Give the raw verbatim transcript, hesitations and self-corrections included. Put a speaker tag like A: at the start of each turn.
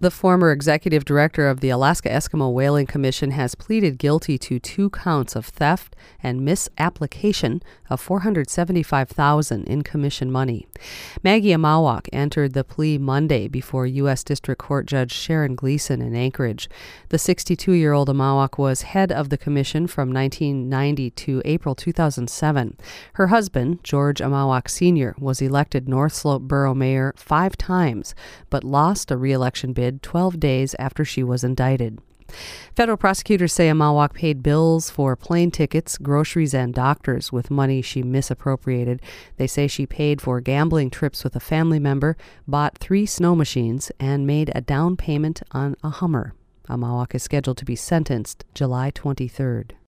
A: The former executive director of the Alaska Eskimo Whaling Commission has pleaded guilty to two counts of theft and misapplication of four hundred seventy-five thousand dollars in commission money. Maggie Amawak entered the plea Monday before U S District Court Judge Sharon Gleason in Anchorage. The sixty-two-year-old Amawak was head of the commission from nineteen ninety to April two thousand seven. Her husband, George Amawak Senior, was elected North Slope Borough Mayor five times, but lost a re-election bid twelve days after she was indicted. Federal prosecutors say Amawak paid bills for plane tickets, groceries, and doctors with money she misappropriated. They say she paid for gambling trips with a family member, bought three snow machines, and made a down payment on a Hummer. Amawak is scheduled to be sentenced July twenty-third.